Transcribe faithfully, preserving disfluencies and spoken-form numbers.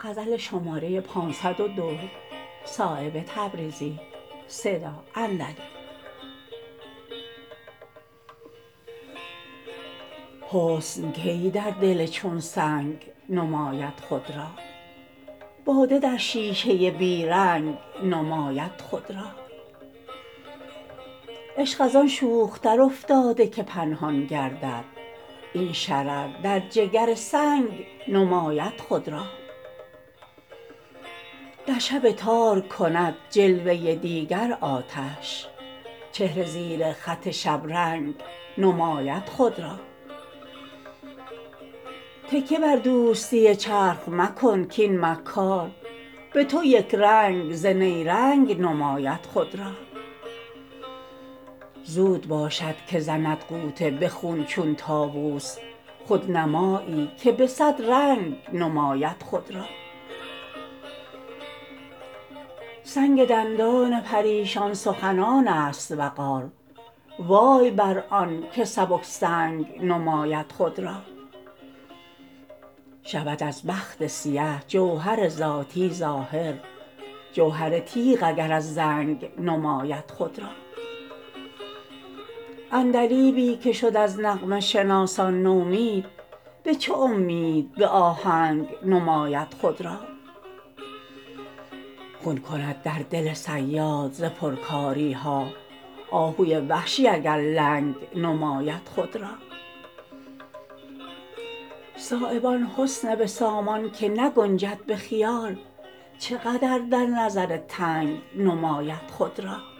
غزل شماره پانصد و دو صایب تبریزی صدا اندلی. حسن کی در دل چون سنگ نماید خود را، باده در شیشه بیرنگ نماید خود را. عشق ازان شوخ تر افتاده که پنهان گردد، این شرر در جگر سنگ نماید خود را. در شب تار کند جلوه دیگر آتش، چهره زیر خط شبرنگ نماید خود را. تکیه بر دوستی چرخ مکن کاین مکار به تو یکرنگ ز نیرنگ نماید خود را. زود باشد که زند غوطه به خون چون طاووس خودنمایی که به صد رنگ نماید خود را. سنگ دندان پریشان سخنان است وقار، وای بر آن که سبک سنگ نماید خود را. شود از بخت سیه جوهر ذاتی ظاهر، جوهر تیغ اگر از زنگ نماید خود را. عندلیبی که شد از نغمه شناسان نومید، به چه امید به آهنگ نماید خود را. خون کند در دل صیاد ز پرکاری ها آهوی وحشی اگر لنگ نماید خود را. صایب آن حسن به سامان که نگنجد به خیال، چه قدر در نظر تنگ نماید خود را.